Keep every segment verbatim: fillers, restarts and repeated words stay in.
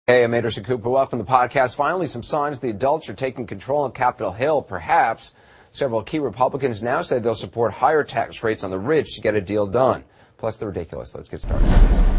Hey, I'm Anderson Cooper. Welcome to the podcast. Finally, some signs the adults are taking control on Capitol Hill. Perhaps several key Republicans now say they'll support higher tax rates on the rich to get a deal done. Plus the ridiculous. Let's get started.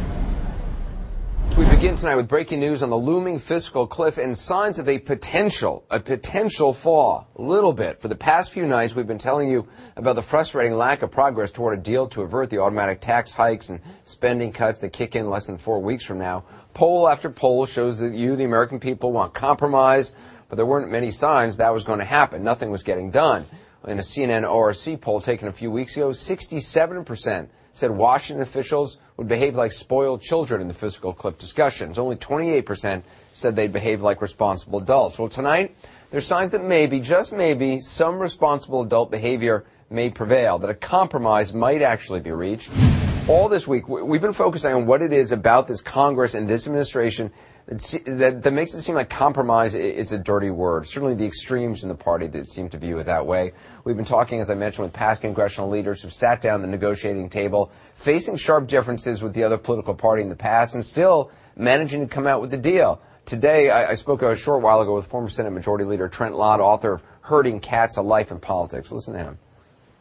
We begin tonight with breaking news on the looming fiscal cliff and signs of a potential, a potential fall. A little bit. For the past few nights, we've been telling you about the frustrating lack of progress toward a deal to avert the automatic tax hikes and spending cuts that kick in less than four weeks from now. Poll after poll shows that you, the American people, want compromise, but there weren't many signs that was going to happen. Nothing was getting done. In a C N N O R C poll taken a few weeks ago, sixty-seven percent said Washington officials would behave like spoiled children in the fiscal cliff discussions. Only twenty-eight percent said they'd behave like responsible adults. Well, tonight, there's signs that maybe, just maybe, some responsible adult behavior may prevail, that a compromise might actually be reached. All this week, we've been focusing on what it is about this Congress and this administration that, that, that makes it seem like compromise is a dirty word. Certainly the extremes in the party that seem to view it that way. We've been talking, as I mentioned, with past congressional leaders who've sat down at the negotiating table, facing sharp differences with the other political party in the past, and still managing to come out with a deal. Today, I, I spoke a short while ago with former Senate Majority Leader Trent Lott, author of Herding Cats, A Life in Politics. Listen to him.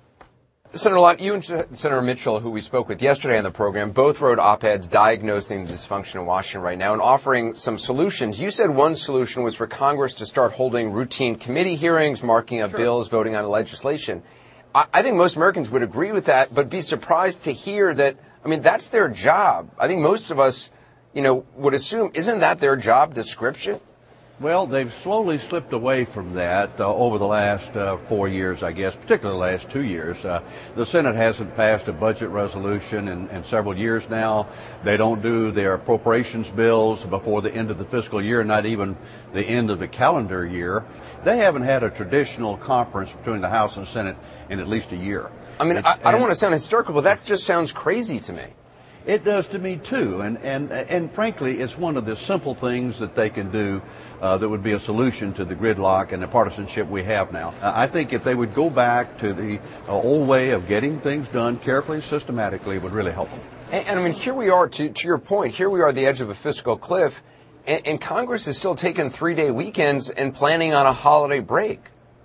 Senator Lott, you and Senator Mitchell, who we spoke with yesterday on the program, both wrote op-eds diagnosing the dysfunction in Washington right now and offering some solutions. You said one solution was for Congress to start holding routine committee hearings, marking up sure. bills, voting on legislation. I, I think most Americans would agree with that, but be surprised to hear that, I mean, that's their job. I think most of us, you know, would assume, isn't that their job description? Well, they've slowly slipped away from that uh, over the last uh, four years, I guess, particularly the last two years. Uh, the Senate hasn't passed a budget resolution in, in several years now. They don't do their appropriations bills before the end of the fiscal year, not even the end of the calendar year. They haven't had a traditional conference between the House and Senate in at least a year. I mean, it, I, I don't want to sound hysterical, but that just sounds crazy to me. It does to me, too, and, and and frankly, it's one of the simple things that they can do uh, that would be a solution to the gridlock and the partisanship we have now. Uh, I think if they would go back to the uh, old way of getting things done carefully, systematically, it would really help them. And, and I mean, here we are, to, to your point, here we are at the edge of a fiscal cliff, and, and Congress is still taking three-day weekends and planning on a holiday break.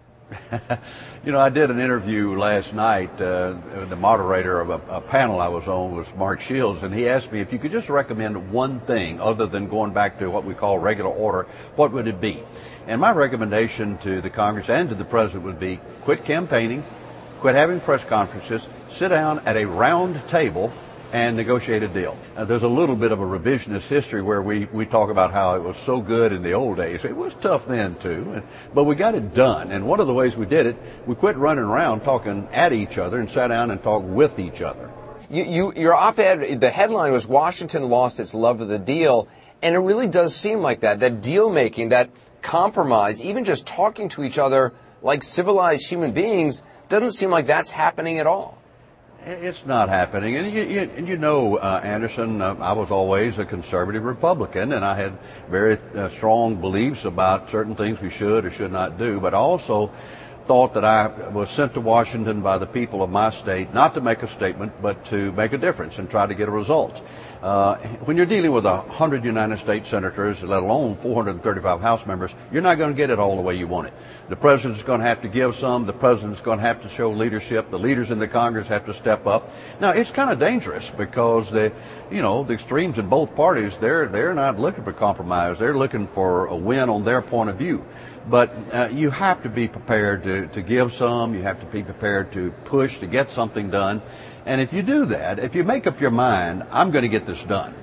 You know, I did an interview last night. Uh, the moderator of a, a panel I was on was Mark Shields, and he asked me if you could just recommend one thing other than going back to what we call regular order, what would it be? And my recommendation to the Congress and to the President would be quit campaigning, quit having press conferences, sit down at a round table and negotiate a deal. Uh, there's a little bit of a revisionist history where we, we talk about how it was so good in the old days. It was tough then, too, and, but we got it done. And one of the ways we did it, we quit running around talking at each other and sat down and talked with each other. You, you, your op-ed, the headline was Washington lost its love of the deal, and it really does seem like that, that deal-making, that compromise, even just talking to each other like civilized human beings, doesn't seem like that's happening at all. It's not happening. And you, you, and you know, uh, Anderson, uh, I was always a conservative Republican, and I had very uh, strong beliefs about certain things we should or should not do. But I also thought that I was sent to Washington by the people of my state, not to make a statement, but to make a difference and try to get a result. Uh, when you're dealing with one hundred United States senators, let alone four hundred thirty-five House members, you're not going to get it all the way you want it. The president's going to have to give some. The president's going to have to show leadership. The leaders in the Congress have to step up. Now, it's kind of dangerous because the, you know, the extremes in both parties, they're they're not looking for compromise. They're looking for a win on their point of view. But uh, you have to be prepared to, to give some. You have to be prepared to push to get something done. And if you do that, if you make up your mind, I'm going to get this done,